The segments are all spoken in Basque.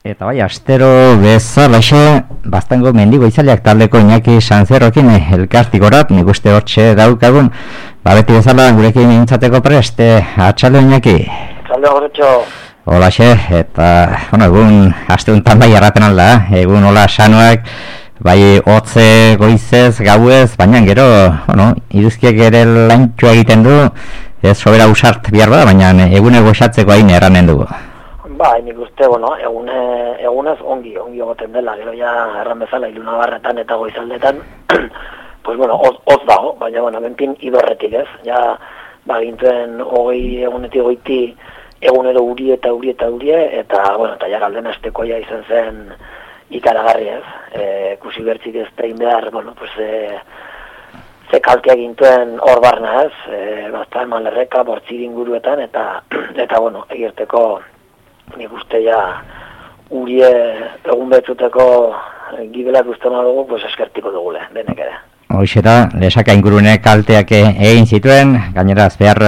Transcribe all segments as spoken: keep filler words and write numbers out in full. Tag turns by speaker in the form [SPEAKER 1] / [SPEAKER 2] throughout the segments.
[SPEAKER 1] Eta bai, astero bezalaxe, bastango mendigo izaliak taldeko Iñaki Sanzerrokin elkartikorat, nik uste hortxe daukagun, ba beti bezala gurekin mintzateko preste, atxalde Iñaki.
[SPEAKER 2] Atxalde horretxo.
[SPEAKER 1] Holaxe, eta, bueno, egun, aste untan bai erraten alda, egun hola sanoak, bai hotze goizez, gauez, baina gero, bueno, iduzkiek ere lantxua egiten du, ez sobera usart bihar bada, baina egune goxatzeko hain erranen dugu.
[SPEAKER 2] Ba, nik uste, bueno, egune, egunez ongi, ongi egoten dela, gero ja erran bezala, iluna barretan eta goizaldetan, pues bueno, oz, oz dago, baina, bueno, benpin idorretik ez, ja, ba, gintuen hogei egunetik goiti egunero uri eta uri eta urie, eta, bueno, eta ja galden astekoia izan zen ikaragarri ez, e, kusi bertzik ez tein behar, bueno, pues, e, ze kaltea gintuen hor barna ez, e, bazta eman lerreka, bortzir inguruetan, eta, eta, bueno, egirteko, nik uste ja urie egun betzuteko gibelak uste dugu, pues eskertiko dugule, denek ere.
[SPEAKER 1] Hoxe da, lesaka ingurune kalteak egin zituen, gainera azpear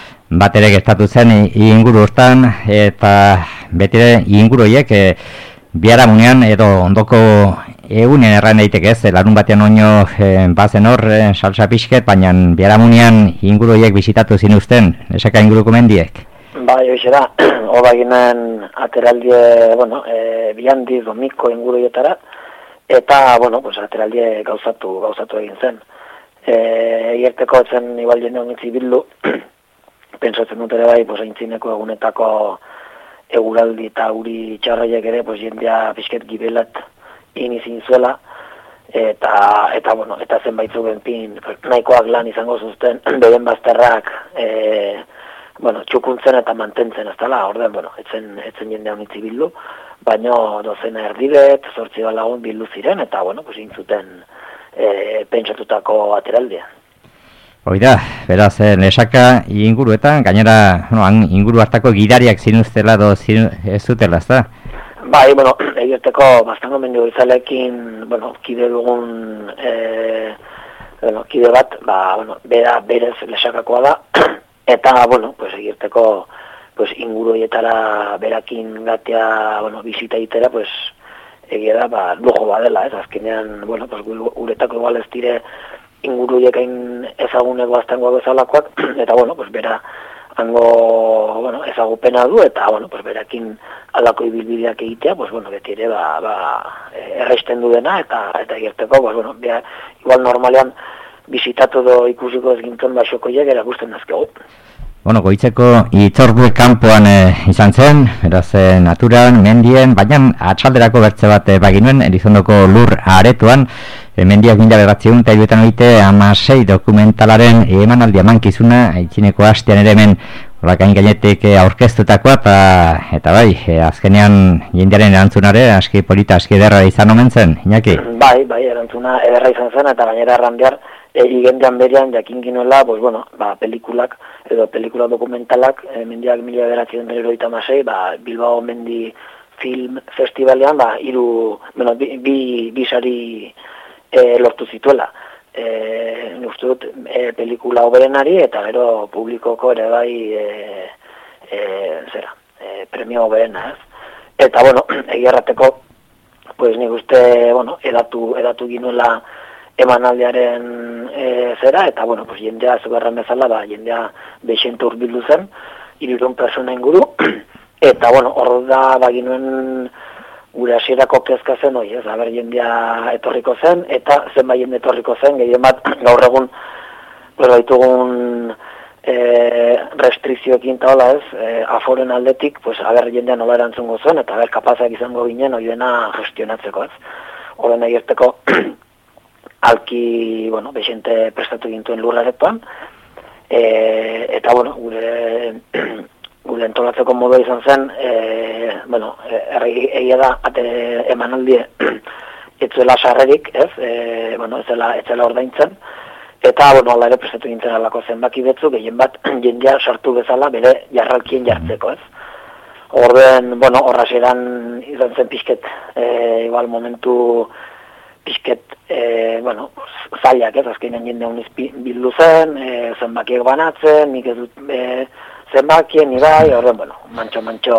[SPEAKER 1] bat ere gertatu zen inguru hortan, eta betire inguruiek e, biharamunean edo ondoko egunen erran daiteke ez, larun batean oino e, bazen hor e, salsa pixket, baina biharamunean inguruiek bisitatu zinuzten, lesaka inguruko mendiek.
[SPEAKER 2] Bai, hoxe da, hoba ginen ateraldie, bueno, e, bihandiz domiko inguruietara, eta, bueno, pues, ateraldie gauzatu, gauzatu egin zen. E, Ierteko etzen igual jende honitzi bildu, pentsatzen dut ere bai, pues, aintzineko egunetako eguraldi eta uri txarraiek ere, pues, jendea pixket gibelat inizin zuela, eta, eta, bueno, eta zenbaitzu benpin, pues, nahikoak lan izango zuzten, beren bazterrak, e, bueno, txukuntzen eta mantentzen ez dela, orden, bueno, etzen, etzen jendea honitzi bildu, baina dozena erdibet, zortzi lagun bildu ziren, eta, bueno, pues, intzuten e, pentsatutako ateraldia.
[SPEAKER 1] Hoi da, beraz, lesaka inguruetan, gainera, bueno, inguru hartako gidariak zinuztela do zin, ez zutela, ez da?
[SPEAKER 2] Bai, bueno, egirteko bastango mendio izalekin, bueno, kide dugun, e, bueno, kide bat, ba, bueno, bera berez lesakakoa da, eta, bueno, pues, egirteko pues, inguruietara berakin gatea, bueno, bizita itera, pues, egia da, ba, lujo badela, ez, azkenean, bueno, pues, uretako igual ez dire inguruiekain ezaguneko aztangoa bezalakoak, eta, bueno, pues, bera hango, bueno, ezagupena du, eta, bueno, pues, berakin aldako ibilbideak egitea, pues, bueno, beti ere, ba, ba, erreisten du dena, eta, eta egirteko, pues, bueno, bera, igual normalean, bizitatu do ikusiko ez gintzen basokoiek erakusten dazkegu.
[SPEAKER 1] Bueno, goitzeko itzordu kanpoan e, izan zen, beraz e, naturan, mendien, baina atxalderako bertze bat e, baginuen, Elizondoko lur aretuan, e, mendiak mila beratzeun, eta iruetan oite amasei dokumentalaren emanaldi amankizuna, aitzineko hastean ere hemen horakain gainetik e, aurkeztutakoa, eta, eta bai, e, azkenean jendearen erantzunare, aski polita, aski ederra izan omen zen, Iñaki?
[SPEAKER 2] Bai, bai, erantzuna ederra izan zen, eta gainera erran behar, e, igendean berean jakin ginoela, pues, bueno, ba, pelikulak, edo pelikula dokumentalak, e, mendiak mila beratzen eroita masei, ba, Bilbao Mendi Film Festivalean, ba, iru, bueno, bi, bi, bi sari e, lortu zituela. E, uste dut, e, pelikula hoberenari, eta gero publikoko ere bai, e, e, zera, e, premio hoberena, ez? Eta, bueno, egiarrateko, pues, nik uste, bueno, edatu, edatu ginoela emanaldiaren e, zera, eta, bueno, pues, jendea zugarran bezala, ba, jendea beixentu urbildu zen, hirurehun pertsona inguru, eta, bueno, hor da, baginuen gure hasierako kezka zen, oi, ez, haber jendea etorriko zen, eta zenbait jende etorriko zen, gehien bat, gaur egun, pues, baitugun e, restrikzioekin eta hola, ez, e, aforen aldetik, pues, haber jendea nola erantzungo zen, eta haber kapazak izango ginen, hori dena gestionatzeko, ez. Horren egirteko, alki, bueno, bexente prestatu gintuen lurraretoan, e, eta, bueno, gure, gure entolatzeko modu izan zen, e, bueno, egia da, ate emanaldie, etzuela sarrerik, ez, e, bueno, etzela, etzela ordaintzen, eta, bueno, ala ere prestatu gintzen alako zenbaki betzu, gehien bat, jendea sartu bezala, bere jarralkien jartzeko, ez. Orden, bueno, horraseran izan zen pixket, e, igual momentu, pixket, e, bueno, zailak, ez, azkenean jende honiz bildu zen, e, zenbakiek banatzen, nik ez dut e, zenbakien, ibai, horren, bueno, mantxo-mantxo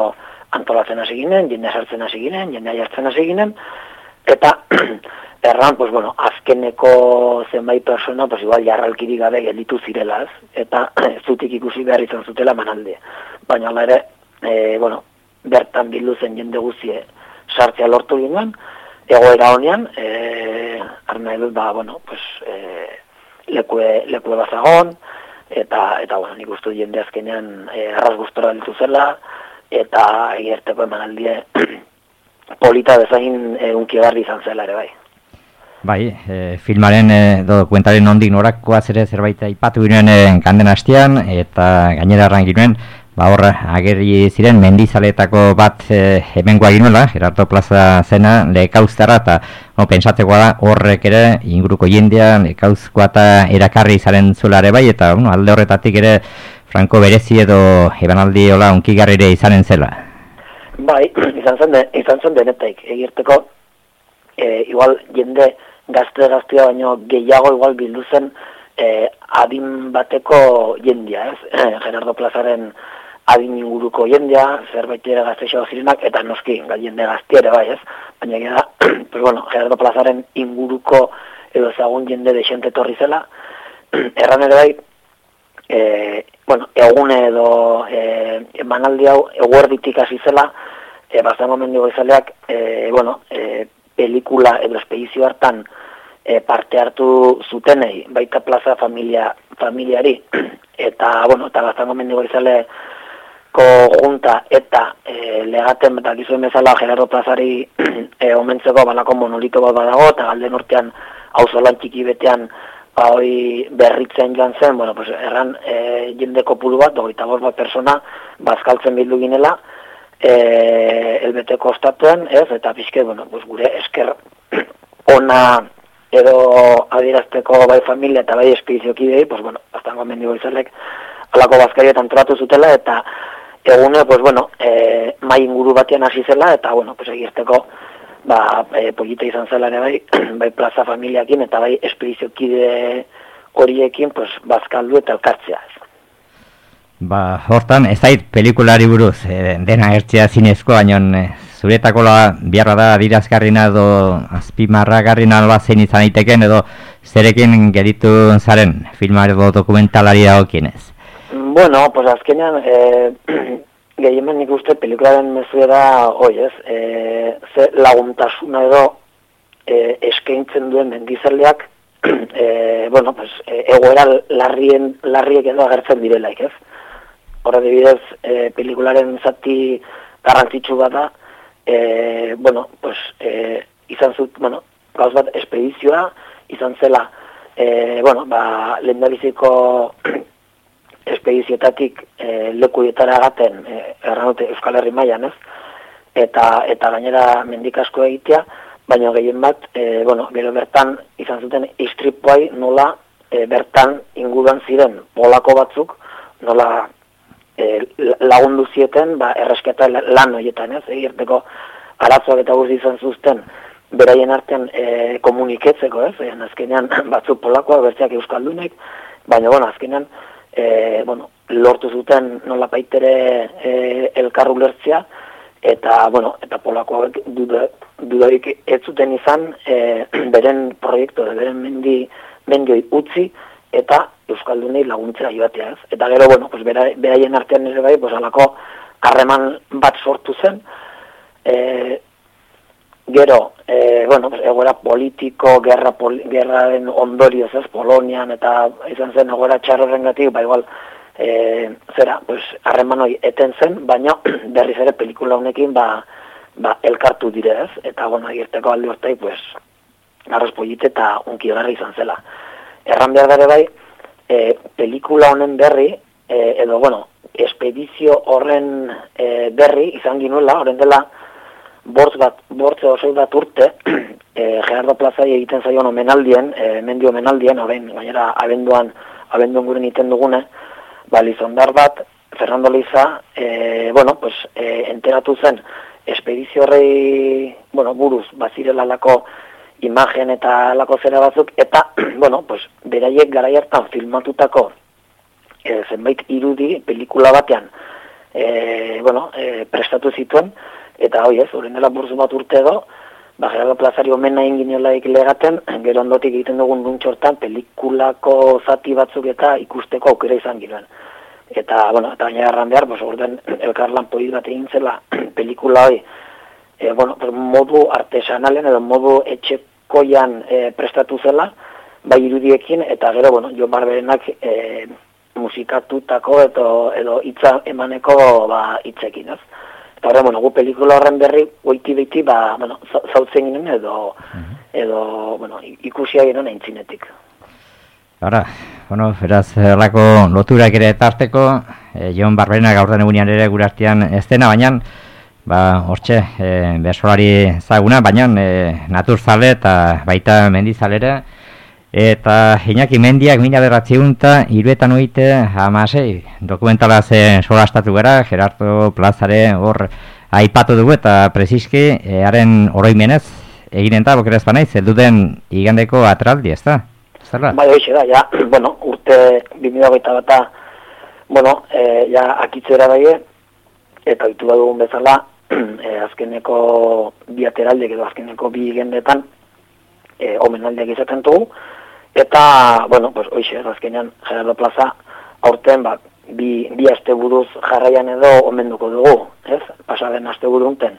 [SPEAKER 2] antolatzen hasi ginen, jendea sartzen hasi ginen, jendea jartzen hasi ginen, eta erran, pues, bueno, azkeneko zenbait persona, pues, igual jarralkirik gabe gelditu zirela, ez? Eta zutik ikusi behar izan zutela manalde. Baina hala ere, e, bueno, bertan bildu zen jende guzie sartzea lortu ginen, egoera honean, e, arna edut, ba, bueno, pues, e, lekue, lekue bazagon, eta, eta bueno, nik uste jende azkenean e, arras gustora ditu zela, eta egerteko emanaldie polita bezain e, unkigarri izan zela ere bai.
[SPEAKER 1] Bai, e, filmaren e, dokumentaren nondik norakoaz ere zerbait aipatu ginen e, kanden hastian, eta gainera erran ginen, ba hor ageri ziren mendizaletako bat e, hemengoa ginuela, Gerardo Plaza zena, lekauztara, eta no, pensatzekoa da horrek ere inguruko jendea lekauzkoa eta erakarri zaren zulare bai, eta bueno, alde horretatik ere Franco berezi edo ebanaldi hola unkigarrire izanen zela.
[SPEAKER 2] Bai, izan zen, de, izan zen denetaik, egirteko e, igual jende gazte-gaztea baino gehiago igual bildu zen e, adin bateko jendia, ez? Gerardo Plazaren adin inguruko jendea, zerbait ere gazteixo zirenak, eta noski, jende gazte ere bai, ez? Baina gara, pues bueno, Gerardo Plazaren inguruko edo ezagun jende desente torri zela, erran ere bai, e, bueno, egune edo e, emanaldi hau eguerditik hasi zela, e, bazango mendigo izaleak, e, bueno, e, pelikula edo espedizio hartan e, parte hartu zutenei, baita plaza familia, familiari, eta, bueno, eta bazango mendigo izale junta eta e, legaten eta gizuen bezala Gerardo Plazari e, omentzeko balako monolito bat badago, eta galden urtean auzolan txiki betean ba, hoi berritzen joan zen, bueno, pues, erran e, jende kopuru bat, dogeita bost bat persona bazkaltzen bildu ginela, e, elbeteko ostatuen, ez, eta pixke, bueno, pues, gure esker ona edo adierazteko bai familia eta bai espediziokidei, pues, bueno, baztango mendigo izalek alako bazkarietan tratu zutela, eta egune, pues, bueno, e, mai inguru batean hasi zela, eta, bueno, pues, egirteko, ba, e, polita izan zela ere bai, bai plaza familiakin, eta bai espediziokide horiekin, pues, bazkaldu eta elkartzea.
[SPEAKER 1] Ba, hortan, ez zait pelikulari buruz, e, dena ertzea zinezko, baina e, zuretako biharra da adirazgarrina edo azpimarragarrina alba zein izan daiteken edo zerekin geritu zaren filmar edo dokumentalari dagokienez.
[SPEAKER 2] Bueno, pues azkenean, e, gehiemen nik uste pelikularen mezue da, oi ez, e, ze laguntasuna edo e, eskaintzen duen mendizaleak, e, bueno, pues, e, egoera larrien, larriek edo agertzen direlaik, ez? Horre dibidez, e, pelikularen zati garrantzitsu bat da, e, bueno, pues, e, izan zut, bueno, gauz bat, espedizioa, izan zela, e, bueno, ba, lehendabiziko espedizioetatik e, lekuietara agaten, e, erranute Euskal Herri mailan, ez? Eta, eta gainera mendikasko egitea, baina gehien bat, e, bueno, gero bertan izan zuten istripuai nola e, bertan inguruan ziren polako batzuk, nola e, lagundu zieten, ba, erresketa lan horietan, ez? Egirteko arazoak eta guzti izan zuzten, beraien artean e, komuniketzeko, ez? E, azkenean batzuk polakoak, bertzeak euskaldunek, baina, bueno, azkenean, E, bueno, lortu zuten nola baitere e, elkarru lertzea, eta, bueno, eta polakoak dudarik ez zuten izan e, beren proiektu, beren mendi, mendioi utzi, eta euskaldunei laguntzera joatea, ez? Eta gero, bueno, pues, bera, beraien artean ere bai, pues, alako harreman bat sortu zen, e, gero, e, bueno, egoera politiko, gerra, poli, gerraren ondorioz, ez, Polonian, eta izan zen egoera txarrorengatik, ba igual, e, zera, pues, harreman hori eten zen, baina berriz ere pelikula honekin, ba, ba, elkartu dire, ez, eta, bueno, egirteko alde hortai, pues, garroz polite eta unkigarri izan zela. Erran behar dara bai, e, pelikula honen berri, e, edo, bueno, espedizio horren e, berri izan ginuela, horren dela, bortz bat, bortze oso bat urte, e, Gerardo Plazai egiten zaion omenaldien, e, mendio omenaldien, orain, gainera, abenduan, abenduan guren iten dugune, ba, lizondar bat, Fernando Liza, e, bueno, pues, e, enteratu zen, espedizio horrei, bueno, buruz, bazirela lako imagen eta lako zera batzuk, eta, bueno, pues, beraiek garai hartan filmatutako, e, zenbait irudi, pelikula batean, e, bueno, e, prestatu zituen, eta hoi ez, horren dela burzu bat urte edo, ba, Gerardo Plazari omen nahi ginolaik legaten, gero ondotik egiten dugun luntxortan, pelikulako zati batzuk eta ikusteko aukera izan ginoen. Eta, bueno, eta baina erran behar, pues, orden elkarlan polit bat egin zela pelikula hoi, e, bueno, pues, modu artesanalen edo modu etxekoian e, prestatu zela, bai irudiekin, eta gero, bueno, Jon Barberenak e, musikatutako edo, edo hitza emaneko ba, hitzekin, ez? Eta horren, bueno, gu pelikula horren berri, goiti beti, ba, bueno, zautzen ginen edo, edo, bueno, ikusia ginen aintzinetik.
[SPEAKER 1] Ara, bueno, beraz, erlako loturak ere tarteko, e, Jon Barberenak gaurten egunean ere gure artean estena, baina, ba, hortxe, e, bersolari zaguna, baina e, naturzale eta baita mendizalere, eta Iñaki Mendiak mila bederatziehun eta hiruetan oite hamasei dokumentala zen solastatu gara, Gerardo Plazare hor aipatu dugu eta preziski e, haren oroimenez eginen da, bokerez banaiz, elduden igandeko atraldi, ez da? Zerra?
[SPEAKER 2] Bai, hoxe da, ja, bueno, urte bi mila hogeita bata, bueno, e, ja, akitzera daie, eta oitu dugun bezala, e, azkeneko bi ateraldiek edo azkeneko bi gendetan, e, omenaldiak izaten dugu, eta, bueno, pues, hoxe, azkenean, Gerardo Plaza, aurten, ba, bi, bi asteburuz jarraian edo omenduko dugu, ez? Pasaden asteburu unten,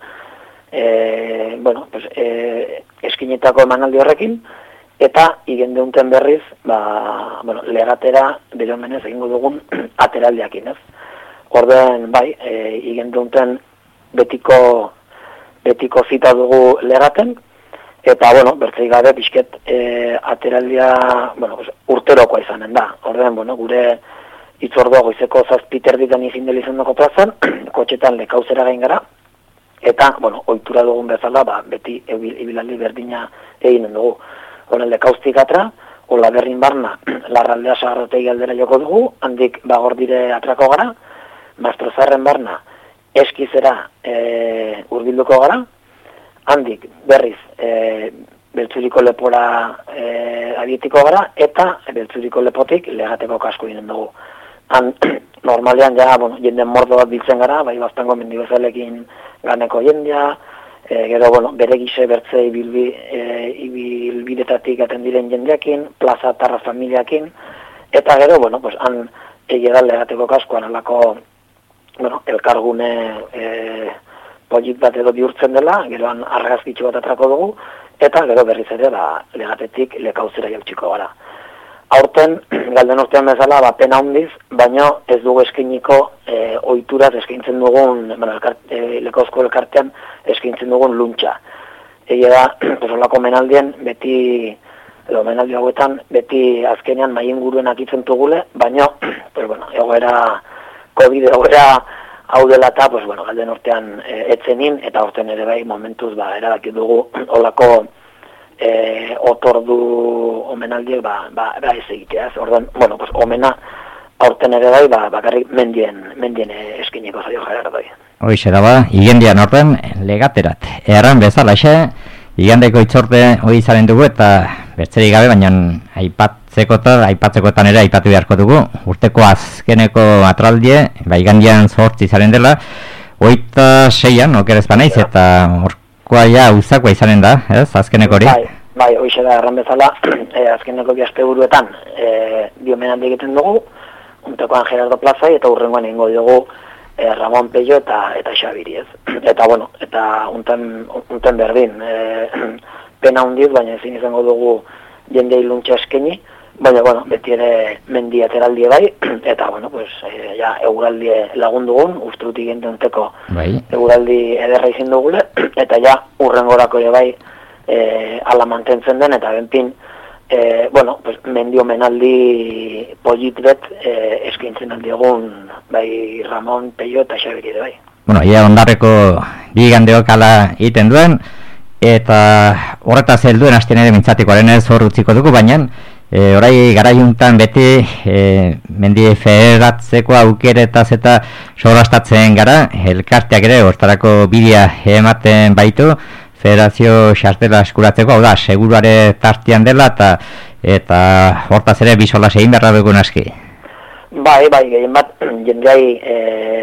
[SPEAKER 2] e, bueno, pues, e, eskinetako emanaldi horrekin, eta igende unten berriz, ba, bueno, legatera bere omenez egingo dugun ateraldiakin, ez? Orden, bai, e, igende unten betiko, betiko zita dugu legaten, eta, bueno, bertzei gabe pixket e, ateraldia, bueno, pues, urterokoa izanen da. Orden, bueno, gure itzordua goizeko zazpiterditan izindel izan dugu plazan, kotxetan lekauzera gain gara, eta, bueno, ohitura dugun bezala, ba, beti ibilaldi berdina eginen dugu. Honen lekauztik atra, hola berrin barna, larraldea sagarrotegi aldera joko dugu, handik bagordire atrako gara, Mastrozarren barna, eskizera e, urbilduko gara, handik berriz e, Beltzuriko lepora e, abietiko gara, eta Beltzuriko lepotik legateko kasko ginen dugu. Han, normalean ja, bueno, jenden mordo bat biltzen gara, bai baztango mendibezalekin ganeko jendea, E, gero, bueno, bere gise bertze ibilbi, e, ibilbidetatik aten diren jendeakin, plaza tarra familiakin, eta gero, bueno, pues, han egedan legateko kaskoan alako, bueno, elkargune e, polit bat edo bihurtzen dela, gero han argazkitxo bat atrako dugu, eta gero berriz ere, ba, legatetik lekauzera jautsiko gara. Aurten, galden urtean bezala, ba, pena hundiz, baina ez dugu eskiniko e, ohituraz eskaintzen dugun, bueno, elkart, e, lekauzko elkartean eskaintzen dugun luntxa. Ege da, pues, olako menaldien, beti, edo menaldi hauetan, beti azkenean maien guruen akitzen tugule, baina, pues, bueno, egoera, COVID egoera hau dela eta, pues, bueno, galden urtean e, etzenin, eta aurten ere bai, momentuz, ba, erabaki dugu, olako, E, otordu omenaldiek ba, ba, ba ez egitea, ez orduan, bueno, pues, omena aurten ere bai, ba, bakarrik mendien, mendien eskineko zaio Gerardoi.
[SPEAKER 1] Hoixe da ba, igendian orden legaterat. Erran bezalaxe, igandeko itzorde hori izaren dugu eta bertzerik gabe, baina aipatzekotan, aipatzekotan ere aipatu beharko dugu. Urteko azkeneko atraldie, ba, igandian zortzi izaren dela, hogeita seian, okerez banaiz, eta hor ja uzakoa izanen da, ez, azkeneko hori?
[SPEAKER 2] Bai, bai, hoixe da, erran bezala, e, azkeneko bi asteburuetan e, bi omenaldi egiten dugu, untekoan Gerardo Plazai, eta urrengoan egingo dugu e, Ramon Pello eta eta Xabiri, ez? Eta, bueno, eta unten, unten berdin, e, pena hundiz, baina ezin izango dugu jendei luntxa eskeni, baina, bueno, beti ere mendi ateraldie bai, eta, bueno, pues, e, ja, eguraldie lagundugun, ustrutik gentunteko bai. Eguraldi ederra izin dugule, eta ja, urrengorako ere bai, e, ala mantentzen den, eta benpin, e, bueno, pues, mendi omenaldi polit bet e, eskaintzen aldiegun, bai, Ramon, Pello eta Xabiri ere bai.
[SPEAKER 1] Bueno, ia ondarreko bigandeok ala egiten duen, eta horretaz helduen hasten ere mintzatikoaren ez hor utziko dugu, baina, E, orai garaiuntan beti e, mendi federatzeko aukeretaz eta sorastatzen gara, elkarteak ere hortarako bidea ematen baitu, federazio xartela eskuratzeko, hau da, seguruare tartian dela eta eta hortaz ere bisolas egin beharra dugun aski.
[SPEAKER 2] Bai, bai, gehien bat, jendeai e,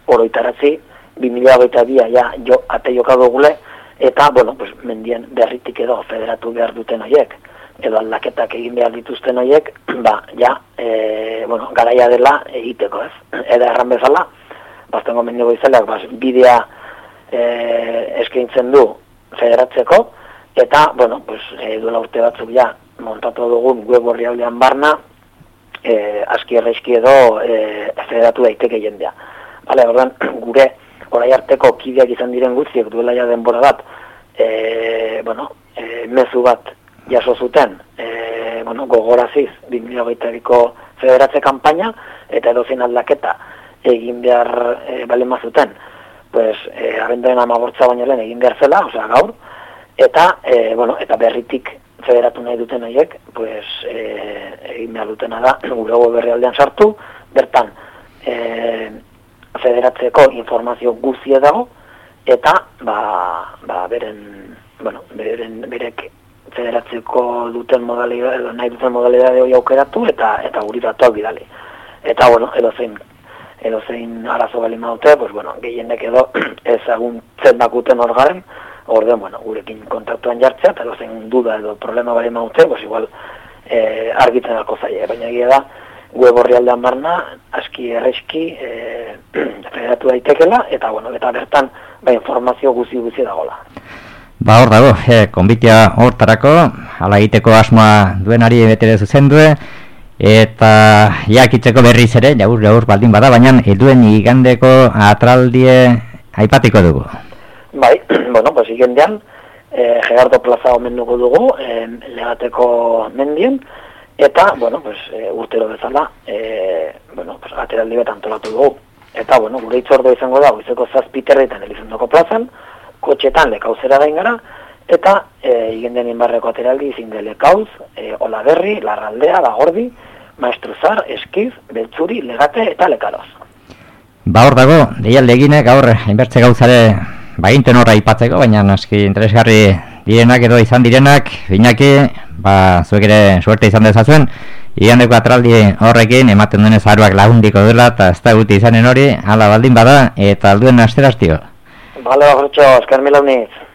[SPEAKER 2] oroitaratzi, bi mila hogeita bia ja jo, ate joka dugule, eta, bueno, pues, mendien berritik edo federatu behar duten horiek, edo aldaketak egin behar dituzten horiek, ba, ja, e, bueno, garaia dela egiteko, ez? Eda erran bezala, baztengo mendigo izaleak, bas, bidea e, eskaintzen du federatzeko, eta, bueno, pues, e, duela urte batzuk ja, montatu dugun web orrialdean barna, e, aski erreizki edo e, federatu daiteke jendea. Bale, ordan, gure orai arteko kideak izan diren guztiek duela ja denbora bat, e, bueno, e, mezu bat jaso zuten, e, bueno, gogoraziz, bi mila hogeita biko federatze kanpaina, eta edozein aldaketa egin behar e, balen mazuten, pues, e, abenduaren amabortza baino lehen egin behar zela, osea gaur, eta, e, bueno, eta berritik federatu nahi duten horiek, pues, e, egin behar dutena da, gure berri aldean sartu, bertan, e, federatzeko informazio guztia dago, eta, ba, ba beren, bueno, beren, berek federatzeko duten modalidade, edo nahi duten modalidade hori aukeratu, eta, eta guri datuak bidali. Eta, bueno, edo zein, edo zein arazo bali maute, pues, bueno, gehienek edo ezaguntzen dakuten hor garen, orden, bueno, gurekin kontaktuan jartzea, eta edo zein duda edo problema bali maute, pues, igual, eh, argitzen alko zaie, baina egia da, web orrialdean barna, aski erreski e, federatu daitekela, eta, bueno, eta bertan, ba, informazio guzi-guzi dagola.
[SPEAKER 1] Ba, hor dago, e, konbitia hortarako, ala egiteko asmoa duenari betere zuzendue, eta jakitzeko berriz ere, jaur, jaur baldin bada, baina helduen igandeko atraldie aipatiko dugu.
[SPEAKER 2] Bai, bueno, pues igandean, e, Gerardo Plaza omenduko dugu, e, Legateko mendien, eta, bueno, pues, e, urtero bezala, e, bueno, pues, ateraldi bat antolatu dugu. Eta, bueno, gure itzordo izango da, goizeko zazpiterretan Elizondoko plazan, kotxetan lekauzera dain gara, eta e, igenden inbarreko ateraldi izin de lekauz, e, Olaberri, Larraldea, Bagordi, Maestruzar, Eskiz, Beltzuri, Legate eta Lekaroz.
[SPEAKER 1] Ba, hor dago, deialde egine, gaur, inbertze gauzare, baginten horra ipatzeko, baina aski interesgarri direnak edo izan direnak, binaki, ba, zuek ere suerte izan dezazuen, igandeko atraldi horrekin ematen duenez aruak lagundiko dela, eta ez da guti izanen hori, hala baldin bada, eta alduen asteraztio.
[SPEAKER 2] Bale, Jortxo, esker mila uniz.